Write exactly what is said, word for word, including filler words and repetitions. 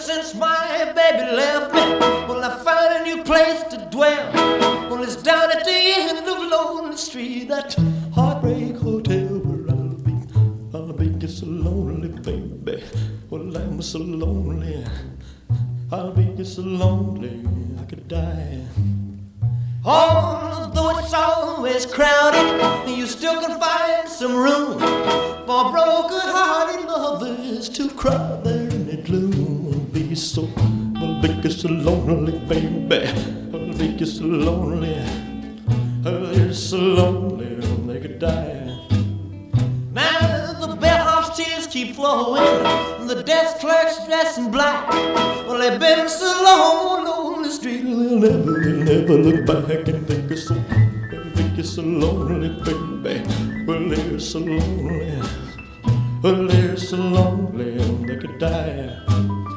since my baby left me, well, I found a new place to dwell. Well, it's down at the end of Lonely Street, that Heartbreak Hotel where I'll be. I'll be just so lonely, baby. Well, I'm so lonely. I'll be just so lonely I could die. Although it's always crowded, you still can find some room for broken-hearted lovers to cry there in the gloom. I'll be so, I'll be just so lonely, baby. I'll be just so lonely. I'll be so lonely they could die. Now the bellhop's tears keep flowing, the desk clerk's dressed in black. Well, they've been so long on the street, they'll never, they'll never look back and think it's so, they'll think it's so lonely, baby. Well, they're so lonely, well, they're so lonely they could die.